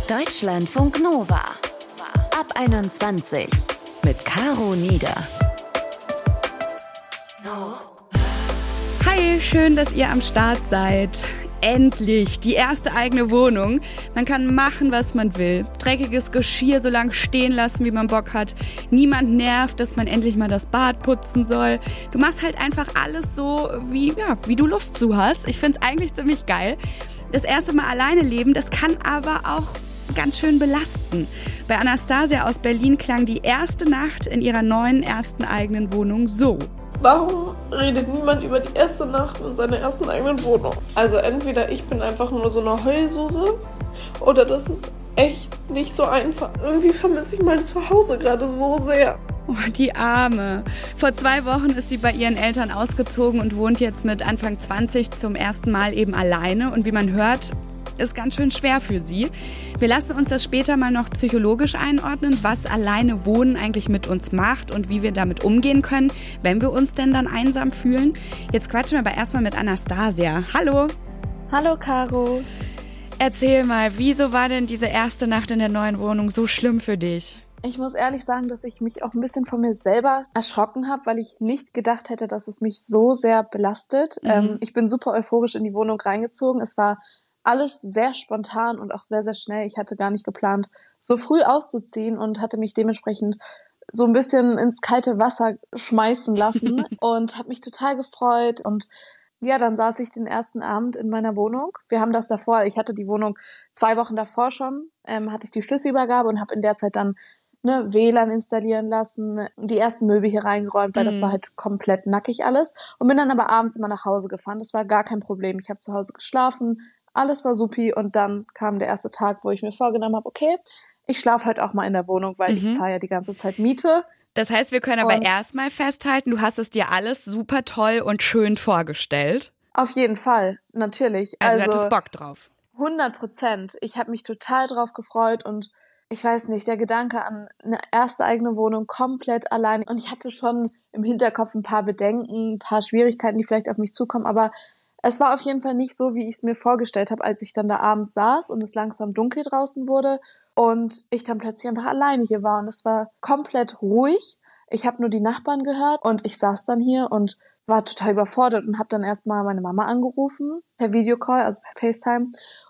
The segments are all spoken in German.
Deutschlandfunk Nova. Ab 21 mit Caro Nieder. Hi, schön, dass ihr am Start seid. Endlich die erste eigene Wohnung. Man kann machen, was man will. Dreckiges Geschirr so lange stehen lassen, wie man Bock hat. Niemand nervt, dass man endlich mal das Bad putzen soll. Du machst halt einfach alles so, wie du Lust zu hast. Ich find's eigentlich ziemlich geil. Das erste Mal alleine leben, das kann aber auch ganz schön belasten. Bei Anastasia aus Berlin klang die erste Nacht in ihrer neuen ersten eigenen Wohnung so. Warum redet niemand über die erste Nacht in seiner ersten eigenen Wohnung? Also entweder ich bin einfach nur so eine Heulsuse oder das ist echt nicht so einfach. Irgendwie vermisse ich mein Zuhause gerade so sehr. Oh, die Arme. Vor 2 Wochen ist sie bei ihren Eltern ausgezogen und wohnt jetzt mit Anfang 20 zum ersten Mal eben alleine. Und wie man hört, ist ganz schön schwer für sie. Wir lassen uns das später mal noch psychologisch einordnen, was alleine Wohnen eigentlich mit uns macht und wie wir damit umgehen können, wenn wir uns denn dann einsam fühlen. Jetzt quatschen wir aber erstmal mit Anastasia. Hallo. Hallo Caro. Erzähl mal, wieso war denn diese erste Nacht in der neuen Wohnung so schlimm für dich? Ich muss ehrlich sagen, dass ich mich auch ein bisschen von mir selber erschrocken habe, weil ich nicht gedacht hätte, dass es mich so sehr belastet. Ich bin super euphorisch in die Wohnung reingezogen. Es war alles sehr spontan und auch sehr, sehr schnell. Ich hatte gar nicht geplant, so früh auszuziehen und hatte mich dementsprechend so ein bisschen ins kalte Wasser schmeißen lassen und habe mich total gefreut. Und ja, dann saß ich den ersten Abend in meiner Wohnung. Wir haben das davor, ich hatte die Wohnung 2 Wochen davor schon, hatte ich die Schlüsselübergabe und habe in der Zeit dann WLAN installieren lassen, die ersten Möbel hier reingeräumt, weil das war halt komplett nackig alles. Und bin dann aber abends immer nach Hause gefahren. Das war gar kein Problem. Ich habe zu Hause geschlafen, alles war supi und dann kam der erste Tag, wo ich mir vorgenommen habe, okay, ich schlafe halt auch mal in der Wohnung, weil ich zahle ja die ganze Zeit Miete. Das heißt, wir können aber erstmal festhalten, du hast es dir alles super toll und schön vorgestellt. Auf jeden Fall, natürlich. Also du hattest Bock drauf. 100%. Ich habe mich total drauf gefreut und ich weiß nicht, der Gedanke an eine erste eigene Wohnung komplett allein. Und ich hatte schon im Hinterkopf ein paar Bedenken, ein paar Schwierigkeiten, die vielleicht auf mich zukommen, aber es war auf jeden Fall nicht so, wie ich es mir vorgestellt habe, als ich dann da abends saß und es langsam dunkel draußen wurde und ich dann plötzlich einfach alleine hier war. Und es war komplett ruhig. Ich habe nur die Nachbarn gehört und ich saß dann hier und war total überfordert und habe dann erstmal meine Mama angerufen per Videocall, also per FaceTime.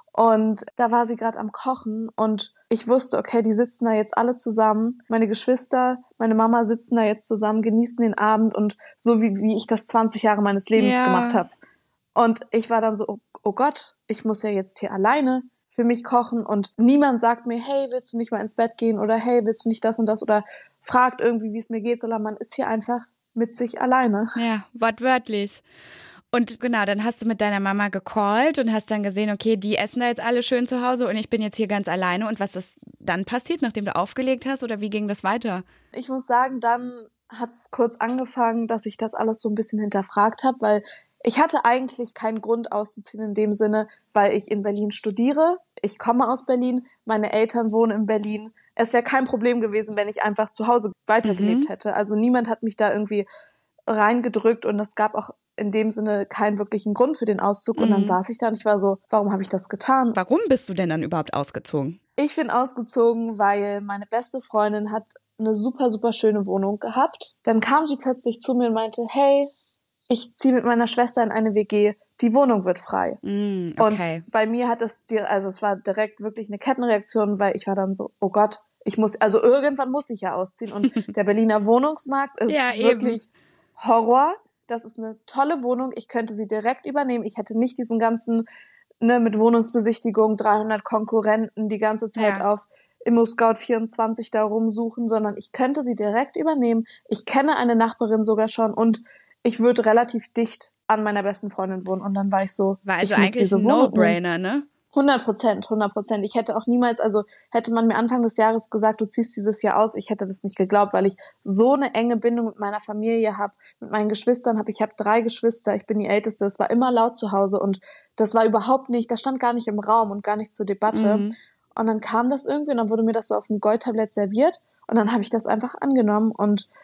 Und da war sie gerade am Kochen und ich wusste, okay, die sitzen da jetzt alle zusammen. Meine Geschwister, meine Mama sitzen da jetzt zusammen, genießen den Abend und so wie ich das 20 Jahre meines Lebens gemacht habe. Und ich war dann so, oh Gott, ich muss ja jetzt hier alleine für mich kochen und niemand sagt mir, hey, willst du nicht mal ins Bett gehen oder hey, willst du nicht das und das oder fragt irgendwie, wie es mir geht, sondern man ist hier einfach mit sich alleine. Ja, wortwörtlich. Und genau, dann hast du mit deiner Mama gecallt und hast dann gesehen, okay, die essen da jetzt alle schön zu Hause und ich bin jetzt hier ganz alleine. Und was ist dann passiert, nachdem du aufgelegt hast oder wie ging das weiter? Ich muss sagen, dann hat es kurz angefangen, dass ich das alles so ein bisschen hinterfragt habe, weil ich hatte eigentlich keinen Grund auszuziehen in dem Sinne, weil ich in Berlin studiere. Ich komme aus Berlin, meine Eltern wohnen in Berlin. Es wäre kein Problem gewesen, wenn ich einfach zu Hause weitergelebt hätte. Also niemand hat mich da irgendwie reingedrückt und es gab auch in dem Sinne keinen wirklichen Grund für den Auszug. Und dann saß ich da und ich war so, warum habe ich das getan? Warum bist du denn dann überhaupt ausgezogen? Ich bin ausgezogen, weil meine beste Freundin hat eine super, super schöne Wohnung gehabt. Dann kam sie plötzlich zu mir und meinte, hey, ich ziehe mit meiner Schwester in eine WG, die Wohnung wird frei. Okay. Und bei mir hat es war direkt wirklich eine Kettenreaktion, weil ich war dann so, oh Gott, irgendwann muss ich ja ausziehen. Und der Berliner Wohnungsmarkt ist wirklich Horror. Das ist eine tolle Wohnung. Ich könnte sie direkt übernehmen. Ich hätte nicht diesen ganzen, mit Wohnungsbesichtigung, 300 Konkurrenten die ganze Zeit auf ImmoScout24 da rumsuchen, sondern ich könnte sie direkt übernehmen. Ich kenne eine Nachbarin sogar schon und ich würde relativ dicht an meiner besten Freundin wohnen. Und dann war ich so, war also eigentlich ein No-Brainer, ne? 100%. Ich hätte auch niemals, hätte man mir Anfang des Jahres gesagt, du ziehst dieses Jahr aus, ich hätte das nicht geglaubt, weil ich so eine enge Bindung mit meiner Familie habe, mit meinen Geschwistern ich habe 3 Geschwister, ich bin die Älteste, es war immer laut zu Hause und das war überhaupt nicht, das stand gar nicht im Raum und gar nicht zur Debatte. Und dann kam das irgendwie und dann wurde mir das so auf dem Goldtablett serviert und dann habe ich das einfach angenommen und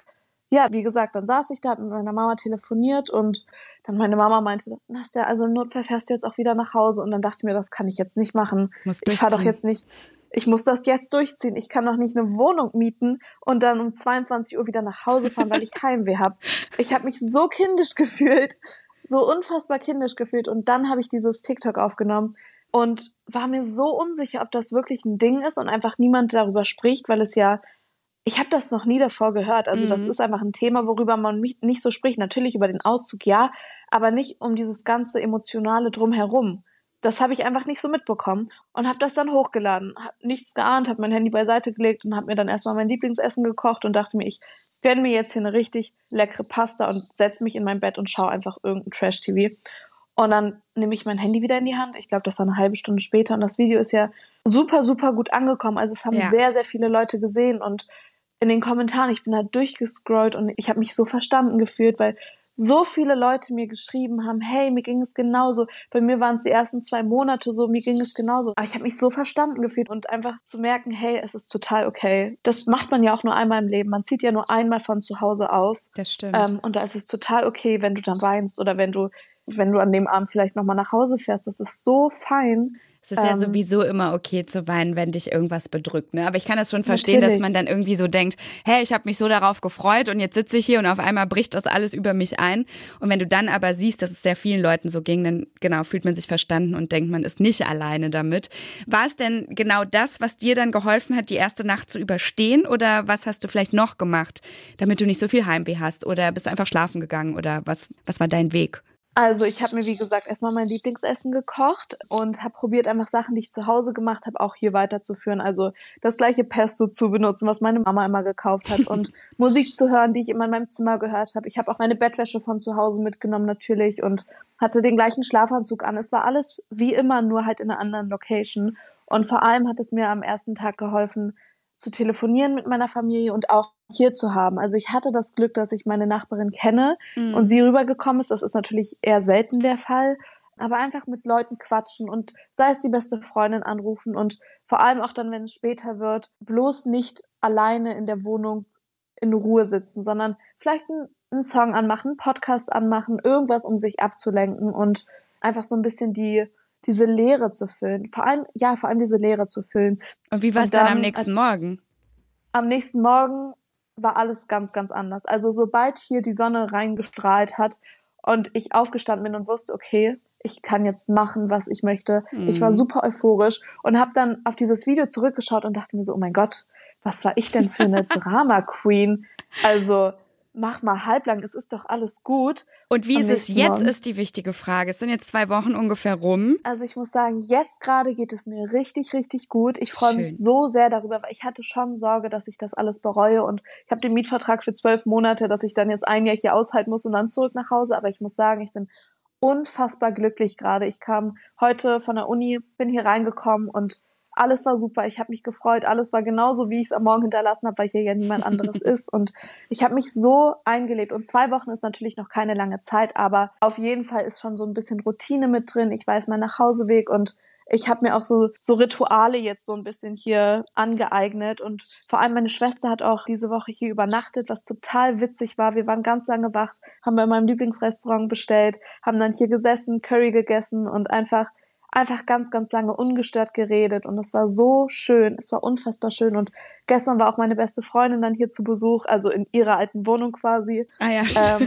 ja, wie gesagt, dann saß ich da, hab mit meiner Mama telefoniert und dann meine Mama meinte, Nastja, also im Notfall fährst du jetzt auch wieder nach Hause. Und dann dachte ich mir, das kann ich jetzt nicht machen. Muss Ich fahre doch durchziehen. jetzt nicht, ich muss das jetzt durchziehen. Ich kann doch nicht eine Wohnung mieten und dann um 22 Uhr wieder nach Hause fahren, weil ich Heimweh habe. Ich habe mich so kindisch gefühlt, so unfassbar kindisch gefühlt. Und dann habe ich dieses TikTok aufgenommen und war mir so unsicher, ob das wirklich ein Ding ist und einfach niemand darüber spricht, weil es ja, ich habe das noch nie davor gehört. Also das ist einfach ein Thema, worüber man nicht so spricht. Natürlich über den Auszug, ja, aber nicht um dieses ganze Emotionale drumherum. Das habe ich einfach nicht so mitbekommen und habe das dann hochgeladen. Hab nichts geahnt, habe mein Handy beiseite gelegt und habe mir dann erstmal mein Lieblingsessen gekocht und dachte mir, ich gönne mir jetzt hier eine richtig leckere Pasta und setze mich in mein Bett und schaue einfach irgendein Trash-TV. Und dann nehme ich mein Handy wieder in die Hand. Ich glaube, das war eine halbe Stunde später. Und das Video ist ja super, super gut angekommen. Also es haben sehr, sehr viele Leute gesehen. Und in den Kommentaren, ich bin da durchgescrollt und ich habe mich so verstanden gefühlt, weil so viele Leute mir geschrieben haben, hey, mir ging es genauso. Bei mir waren es die ersten 2 Monate so, mir ging es genauso. Aber ich habe mich so verstanden gefühlt und einfach zu merken, hey, es ist total okay. Das macht man ja auch nur einmal im Leben. Man zieht ja nur einmal von zu Hause aus. Das stimmt. Und da ist es total okay, wenn du dann weinst oder wenn du an dem Abend vielleicht nochmal nach Hause fährst. Das ist so fein. Es ist ja sowieso immer okay zu weinen, wenn dich irgendwas bedrückt, ne? Aber ich kann das schon verstehen, Natürlich. dass man dann irgendwie so denkt, hey, ich habe mich so darauf gefreut und jetzt sitze ich hier und auf einmal bricht das alles über mich ein. Und wenn du dann aber siehst, dass es sehr vielen Leuten so ging, dann genau fühlt man sich verstanden und denkt, man ist nicht alleine damit. War es denn genau das, was dir dann geholfen hat, die erste Nacht zu überstehen? Oder was hast du vielleicht noch gemacht, damit du nicht so viel Heimweh hast? Oder bist du einfach schlafen gegangen? Oder was war dein Weg? Also ich habe mir, wie gesagt, erstmal mein Lieblingsessen gekocht und habe probiert, einfach Sachen, die ich zu Hause gemacht habe, auch hier weiterzuführen. Also das gleiche Pesto zu benutzen, was meine Mama immer gekauft hat und Musik zu hören, die ich immer in meinem Zimmer gehört habe. Ich habe auch meine Bettwäsche von zu Hause mitgenommen natürlich und hatte den gleichen Schlafanzug an. Es war alles wie immer, nur halt in einer anderen Location. Und vor allem hat es mir am ersten Tag geholfen, zu telefonieren mit meiner Familie und auch hier zu haben. Also ich hatte das Glück, dass ich meine Nachbarin kenne und sie rübergekommen ist. Das ist natürlich eher selten der Fall. Aber einfach mit Leuten quatschen und sei es die beste Freundin anrufen und vor allem auch dann, wenn es später wird, bloß nicht alleine in der Wohnung in Ruhe sitzen, sondern vielleicht einen Song anmachen, einen Podcast anmachen, irgendwas, um sich abzulenken und einfach so ein bisschen diese Leere zu füllen. Vor allem diese Leere zu füllen. Und wie war es dann am nächsten Morgen? Am nächsten Morgen war alles ganz, ganz anders. Also sobald hier die Sonne reingestrahlt hat und ich aufgestanden bin und wusste, okay, ich kann jetzt machen, was ich möchte. Ich war super euphorisch und habe dann auf dieses Video zurückgeschaut und dachte mir so, oh mein Gott, was war ich denn für eine Drama-Queen? Also mach mal halblang, es ist doch alles gut. Und wie ist es jetzt, ist die wichtige Frage. Es sind jetzt 2 Wochen ungefähr rum. Also ich muss sagen, jetzt gerade geht es mir richtig, richtig gut. Ich freue mich so sehr darüber, weil ich hatte schon Sorge, dass ich das alles bereue. Und ich habe den Mietvertrag für 12 Monate, dass ich dann jetzt ein Jahr hier aushalten muss und dann zurück nach Hause. Aber ich muss sagen, ich bin unfassbar glücklich gerade. Ich kam heute von der Uni, bin hier reingekommen und alles war super. Ich habe mich gefreut. Alles war genauso, wie ich es am Morgen hinterlassen habe, weil hier ja niemand anderes ist. Und ich habe mich so eingelebt. Und 2 Wochen ist natürlich noch keine lange Zeit, aber auf jeden Fall ist schon so ein bisschen Routine mit drin. Ich weiß meinen Nachhauseweg und ich habe mir auch so Rituale jetzt so ein bisschen hier angeeignet. Und vor allem meine Schwester hat auch diese Woche hier übernachtet, was total witzig war. Wir waren ganz lange wach, haben bei meinem Lieblingsrestaurant bestellt, haben dann hier gesessen, Curry gegessen und einfach ganz, ganz lange ungestört geredet und es war so schön, es war unfassbar schön und gestern war auch meine beste Freundin dann hier zu Besuch, also in ihrer alten Wohnung quasi. Ah ja,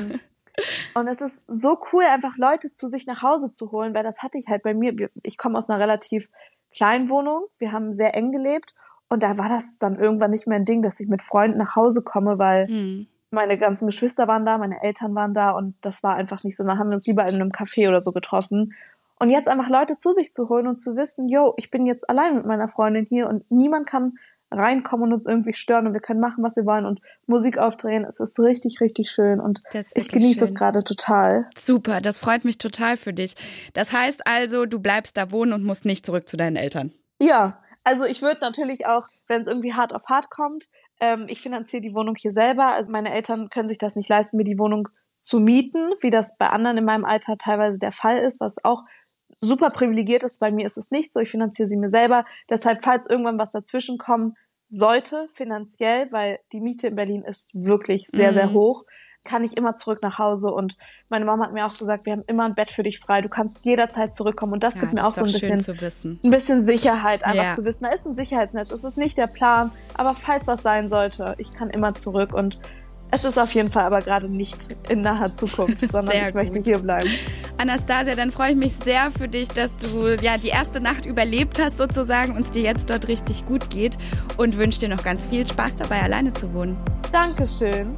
und es ist so cool, einfach Leute zu sich nach Hause zu holen, weil das hatte ich halt bei mir, ich komme aus einer relativ kleinen Wohnung, wir haben sehr eng gelebt und da war das dann irgendwann nicht mehr ein Ding, dass ich mit Freunden nach Hause komme, weil meine ganzen Geschwister waren da, meine Eltern waren da und das war einfach nicht so, dann haben wir uns lieber in einem Café oder so getroffen. Und jetzt einfach Leute zu sich zu holen und zu wissen, yo, ich bin jetzt allein mit meiner Freundin hier und niemand kann reinkommen und uns irgendwie stören und wir können machen, was wir wollen und Musik aufdrehen. Es ist richtig, richtig schön und ich genieße es gerade total. Super, das freut mich total für dich. Das heißt also, du bleibst da wohnen und musst nicht zurück zu deinen Eltern. Ja, also ich würde natürlich auch, wenn es irgendwie hart auf hart kommt, ich finanziere die Wohnung hier selber. Also meine Eltern können sich das nicht leisten, mir die Wohnung zu mieten, wie das bei anderen in meinem Alter teilweise der Fall ist, was auch super privilegiert ist. Bei mir ist es nicht so, ich finanziere sie mir selber. Deshalb, falls irgendwann was dazwischen kommt, sollte, finanziell, weil die Miete in Berlin ist wirklich sehr, sehr hoch, kann ich immer zurück nach Hause. Und meine Mama hat mir auch gesagt, wir haben immer ein Bett für dich frei. Du kannst jederzeit zurückkommen. Und das gibt mir auch so ein bisschen Sicherheit, einfach zu wissen, da ist ein Sicherheitsnetz. Es ist nicht der Plan, aber falls was sein sollte, ich kann immer zurück. Und es ist auf jeden Fall aber gerade nicht in naher Zukunft, sondern ich möchte hier bleiben. Anastasia, dann freue ich mich sehr für dich, dass du die erste Nacht überlebt hast sozusagen und es dir jetzt dort richtig gut geht und wünsche dir noch ganz viel Spaß dabei, alleine zu wohnen. Dankeschön.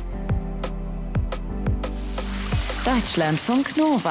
Deutschlandfunk Nova.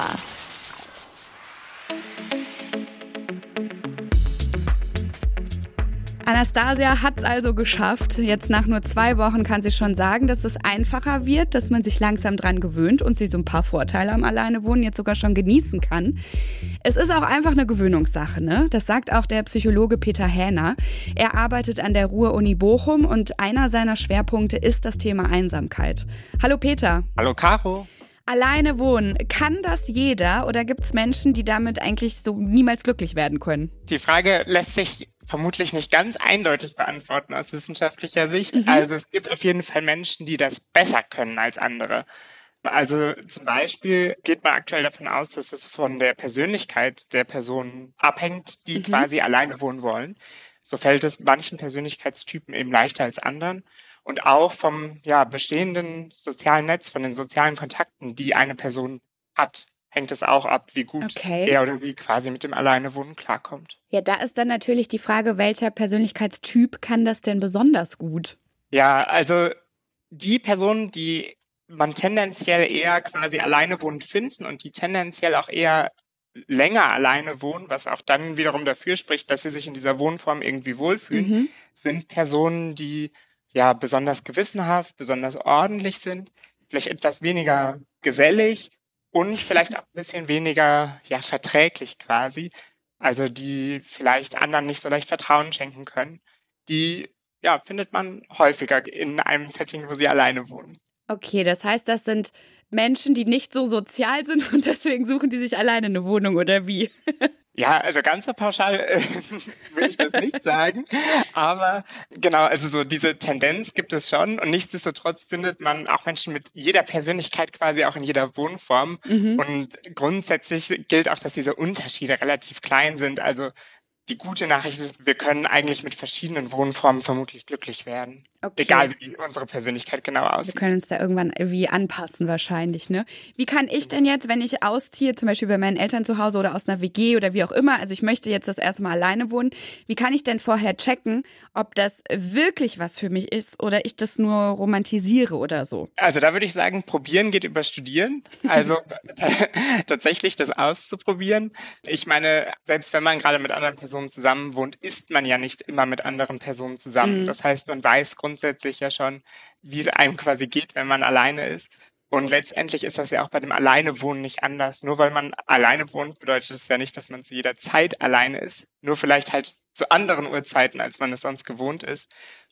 Anastasia hat es also geschafft. Jetzt nach nur 2 Wochen kann sie schon sagen, dass es einfacher wird, dass man sich langsam dran gewöhnt und sie so ein paar Vorteile am Alleinewohnen jetzt sogar schon genießen kann. Es ist auch einfach eine Gewöhnungssache, ne? Das sagt auch der Psychologe Peter Hähner. Er arbeitet an der Ruhr-Uni Bochum und einer seiner Schwerpunkte ist das Thema Einsamkeit. Hallo Peter. Hallo Caro. Alleine wohnen, kann das jeder oder gibt es Menschen, die damit eigentlich so niemals glücklich werden können? Die Frage lässt sich vermutlich nicht ganz eindeutig beantworten aus wissenschaftlicher Sicht. Also es gibt auf jeden Fall Menschen, die das besser können als andere. Also zum Beispiel geht man aktuell davon aus, dass es von der Persönlichkeit der Personen abhängt, die quasi alleine wohnen wollen. So fällt es manchen Persönlichkeitstypen eben leichter als anderen. Und auch vom bestehenden sozialen Netz, von den sozialen Kontakten, die eine Person hat, hängt es auch ab, wie gut er oder sie quasi mit dem Alleinewohnen klarkommt. Ja, da ist dann natürlich die Frage, welcher Persönlichkeitstyp kann das denn besonders gut? Ja, also die Personen, die man tendenziell eher quasi alleine wohnend finden und die tendenziell auch eher länger alleine wohnen, was auch dann wiederum dafür spricht, dass sie sich in dieser Wohnform irgendwie wohlfühlen, sind Personen, die besonders gewissenhaft, besonders ordentlich sind, vielleicht etwas weniger gesellig und vielleicht auch ein bisschen weniger verträglich quasi. Also die vielleicht anderen nicht so leicht Vertrauen schenken können. Die findet man häufiger in einem Setting, wo sie alleine wohnen. Okay, das heißt, das sind Menschen, die nicht so sozial sind und deswegen suchen die sich alleine eine Wohnung, oder wie? Ja, also ganz so pauschal will ich das nicht sagen, aber genau, also so diese Tendenz gibt es schon und nichtsdestotrotz findet man auch Menschen mit jeder Persönlichkeit quasi auch in jeder Wohnform und grundsätzlich gilt auch, dass diese Unterschiede relativ klein sind, also die gute Nachricht ist, wir können eigentlich mit verschiedenen Wohnformen vermutlich glücklich werden. Okay. Egal, wie unsere Persönlichkeit genau aussieht. Wir können uns da irgendwann irgendwie anpassen wahrscheinlich, ne? Wie kann ich denn jetzt, wenn ich ausziehe, zum Beispiel bei meinen Eltern zu Hause oder aus einer WG oder wie auch immer, also ich möchte jetzt das erste Mal alleine wohnen, wie kann ich denn vorher checken, ob das wirklich was für mich ist oder ich das nur romantisiere oder so? Also da würde ich sagen, probieren geht über studieren. Also tatsächlich das auszuprobieren. Ich meine, selbst wenn man gerade mit anderen Personen zusammen wohnt, ist man ja nicht immer mit anderen Personen zusammen. Das heißt, man weiß grundsätzlich ja schon, wie es einem quasi geht, wenn man alleine ist. Und letztendlich ist das ja auch bei dem Alleinewohnen nicht anders. Nur weil man alleine wohnt, bedeutet es ja nicht, dass man zu jeder Zeit alleine ist. Nur vielleicht halt zu anderen Uhrzeiten, als man es sonst gewohnt ist.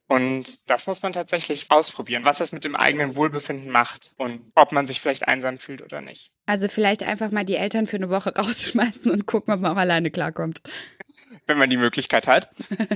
Und das muss man tatsächlich ausprobieren, was das mit dem eigenen Wohlbefinden macht und ob man sich vielleicht einsam fühlt oder nicht. Also vielleicht einfach mal die Eltern für eine Woche rausschmeißen und gucken, ob man auch alleine klarkommt. Wenn man die Möglichkeit hat.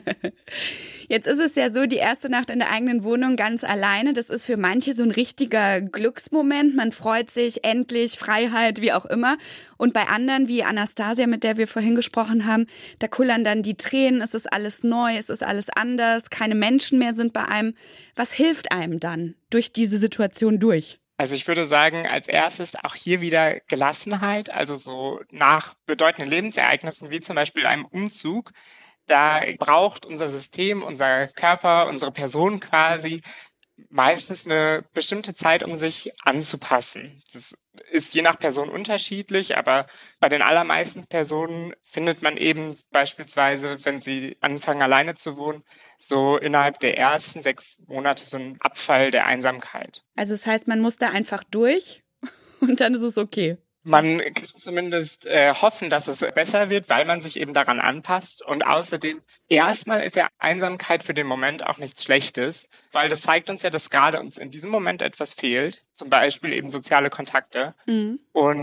Jetzt ist es ja so, die erste Nacht in der eigenen Wohnung ganz alleine, das ist für manche so ein richtiger Glücksmoment. Man freut sich, endlich, Freiheit, wie auch immer. Und bei anderen, wie Anastasia, mit der wir vorhin gesprochen haben, da kullern dann die Tränen, es ist alles neu, es ist alles anders, keine Menschen mehr sind bei einem. Was hilft einem dann durch diese Situation durch? Also ich würde sagen, als erstes auch hier wieder Gelassenheit, also so nach bedeutenden Lebensereignissen wie zum Beispiel einem Umzug. Da braucht unser System, unser Körper, unsere Person quasi meistens eine bestimmte Zeit, um sich anzupassen. Das ist je nach Person unterschiedlich, aber bei den allermeisten Personen findet man eben beispielsweise, wenn sie anfangen alleine zu wohnen, so innerhalb der ersten 6 Monate so einen Abfall der Einsamkeit. Also das heißt, man muss da einfach durch und dann ist es okay. Man kann zumindest hoffen, dass es besser wird, weil man sich eben daran anpasst. Und außerdem, erstmal ist ja Einsamkeit für den Moment auch nichts Schlechtes, weil das zeigt uns ja, dass gerade uns in diesem Moment etwas fehlt, zum Beispiel eben soziale Kontakte. Und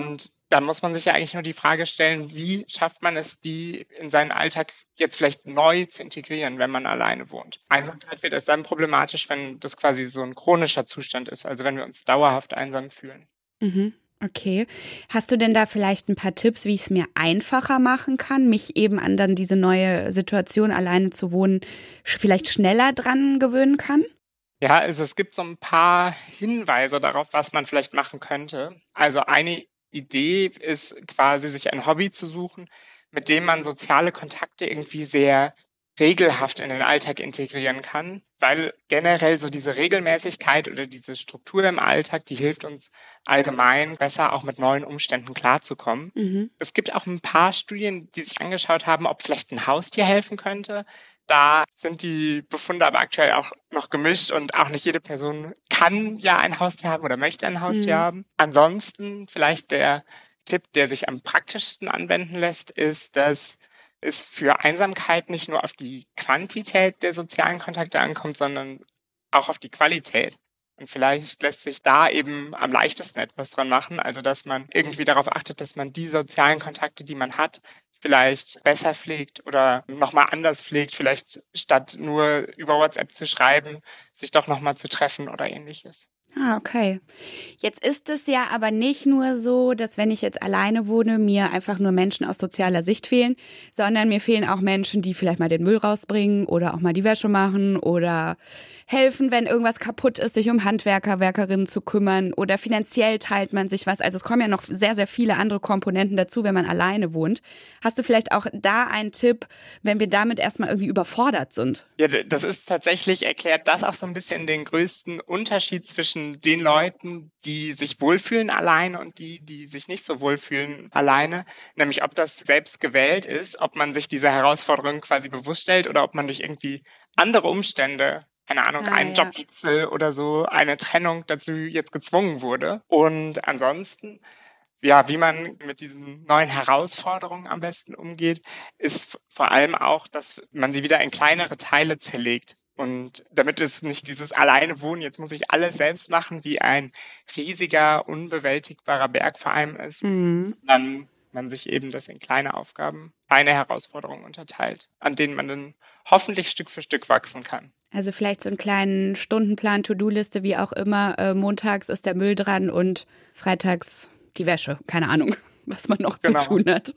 dann muss man sich ja eigentlich nur die Frage stellen, wie schafft man es, die in seinen Alltag jetzt vielleicht neu zu integrieren, wenn man alleine wohnt. Einsamkeit wird erst dann problematisch, wenn das quasi so ein chronischer Zustand ist, also wenn wir uns dauerhaft einsam fühlen. Mhm. Okay. Hast du denn da vielleicht ein paar Tipps, wie ich es mir einfacher machen kann, mich eben an dann diese neue Situation, alleine zu wohnen, vielleicht schneller dran gewöhnen kann? Ja, also es gibt so ein paar Hinweise darauf, was man vielleicht machen könnte. Also eine Idee ist quasi, sich ein Hobby zu suchen, mit dem man soziale Kontakte irgendwie sehr regelhaft in den Alltag integrieren kann, weil generell so diese Regelmäßigkeit oder diese Struktur im Alltag, die hilft uns allgemein besser auch mit neuen Umständen klarzukommen. Mhm. Es gibt auch ein paar Studien, die sich angeschaut haben, ob vielleicht ein Haustier helfen könnte. Da sind die Befunde aber aktuell auch noch gemischt und auch nicht jede Person kann ja ein Haustier haben oder möchte ein Haustier haben. Ansonsten vielleicht der Tipp, der sich am praktischsten anwenden lässt, ist, dass es für Einsamkeit nicht nur auf die Quantität der sozialen Kontakte ankommt, sondern auch auf die Qualität. Und vielleicht lässt sich da eben am leichtesten etwas dran machen, also dass man irgendwie darauf achtet, dass man die sozialen Kontakte, die man hat, vielleicht besser pflegt oder nochmal anders pflegt, vielleicht statt nur über WhatsApp zu schreiben, sich doch nochmal zu treffen oder ähnliches. Ah, okay. Jetzt ist es ja aber nicht nur so, dass wenn ich jetzt alleine wohne, mir einfach nur Menschen aus sozialer Sicht fehlen, sondern mir fehlen auch Menschen, die vielleicht mal den Müll rausbringen oder auch mal die Wäsche machen oder helfen, wenn irgendwas kaputt ist, sich um Handwerker, Werkerinnen zu kümmern oder finanziell teilt man sich was. Also es kommen ja noch sehr, sehr viele andere Komponenten dazu, wenn man alleine wohnt. Hast du vielleicht auch da einen Tipp, wenn wir damit erstmal irgendwie überfordert sind? Ja, das ist tatsächlich, erklärt das auch so ein bisschen den größten Unterschied zwischen den Leuten, die sich wohlfühlen alleine und die sich nicht so wohlfühlen alleine. Nämlich, ob das selbst gewählt ist, ob man sich dieser Herausforderung quasi bewusst stellt oder ob man durch irgendwie andere Umstände, keine Ahnung, einen Jobwechsel oder so, eine Trennung dazu jetzt gezwungen wurde. Und ansonsten, ja, wie man mit diesen neuen Herausforderungen am besten umgeht, ist vor allem auch, dass man sie wieder in kleinere Teile zerlegt. Und damit es nicht dieses alleine Wohnen, jetzt muss ich alles selbst machen, wie ein riesiger, unbewältigbarer Berg vor allem ist, sondern man sich eben das in kleine Aufgaben, kleine Herausforderungen unterteilt, an denen man dann hoffentlich Stück für Stück wachsen kann. Also vielleicht so einen kleinen Stundenplan, To-Do-Liste, wie auch immer. Montags ist der Müll dran und freitags die Wäsche. Keine Ahnung, was man noch zu tun hat.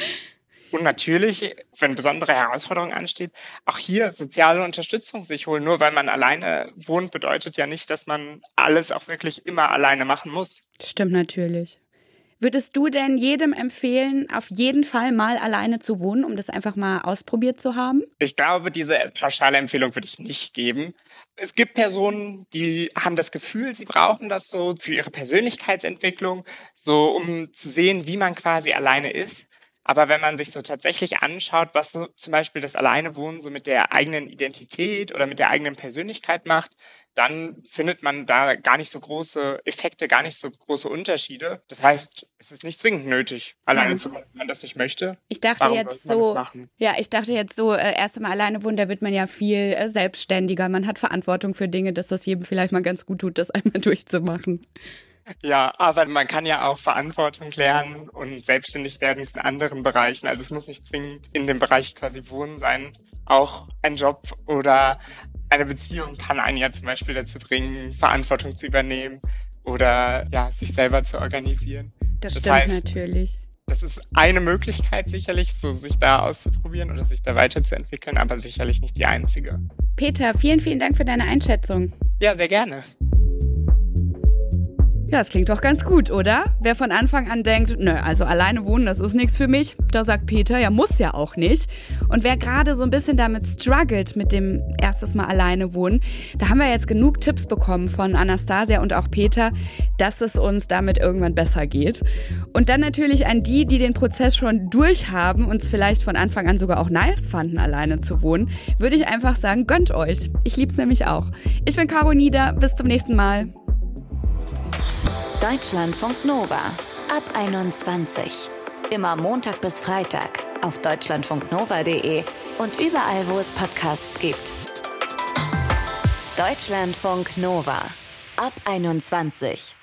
Und natürlich, wenn besondere Herausforderungen anstehen, auch hier soziale Unterstützung sich holen. Nur weil man alleine wohnt, bedeutet ja nicht, dass man alles auch wirklich immer alleine machen muss. Stimmt natürlich. Würdest du denn jedem empfehlen, auf jeden Fall mal alleine zu wohnen, um das einfach mal ausprobiert zu haben? Ich glaube, diese pauschale Empfehlung würde ich nicht geben. Es gibt Personen, die haben das Gefühl, sie brauchen das so für ihre Persönlichkeitsentwicklung, so um zu sehen, wie man quasi alleine ist. Aber wenn man sich so tatsächlich anschaut, was so zum Beispiel das Alleinewohnen so mit der eigenen Identität oder mit der eigenen Persönlichkeit macht, dann findet man da gar nicht so große Effekte, gar nicht so große Unterschiede. Das heißt, es ist nicht zwingend nötig, alleine zu wohnen, wenn man das nicht möchte. Ich dachte jetzt so, erst einmal alleine wohnen, da wird man ja viel selbstständiger. Man hat Verantwortung für Dinge, dass das jedem vielleicht mal ganz gut tut, das einmal durchzumachen. Ja, aber man kann ja auch Verantwortung lernen und selbstständig werden in anderen Bereichen. Also es muss nicht zwingend in dem Bereich quasi Wohnen sein. Auch ein Job oder eine Beziehung kann einen ja zum Beispiel dazu bringen, Verantwortung zu übernehmen oder ja, sich selber zu organisieren. Das stimmt natürlich. Das ist eine Möglichkeit sicherlich, so sich da auszuprobieren oder sich da weiterzuentwickeln, aber sicherlich nicht die einzige. Peter, vielen, vielen Dank für deine Einschätzung. Ja, sehr gerne. Ja, das klingt doch ganz gut, oder? Wer von Anfang an denkt, also alleine wohnen, das ist nichts für mich, da sagt Peter, ja, muss ja auch nicht. Und wer gerade so ein bisschen damit struggelt mit dem erstes Mal alleine wohnen, da haben wir jetzt genug Tipps bekommen von Anastasia und auch Peter, dass es uns damit irgendwann besser geht. Und dann natürlich an die den Prozess schon durchhaben und es vielleicht von Anfang an sogar auch nice fanden, alleine zu wohnen, würde ich einfach sagen, gönnt euch. Ich lieb's nämlich auch. Ich bin Caro Nieder, bis zum nächsten Mal. Deutschlandfunk Nova ab 21. Immer Montag bis Freitag auf deutschlandfunknova.de und überall, wo es Podcasts gibt. Deutschlandfunk Nova ab 21.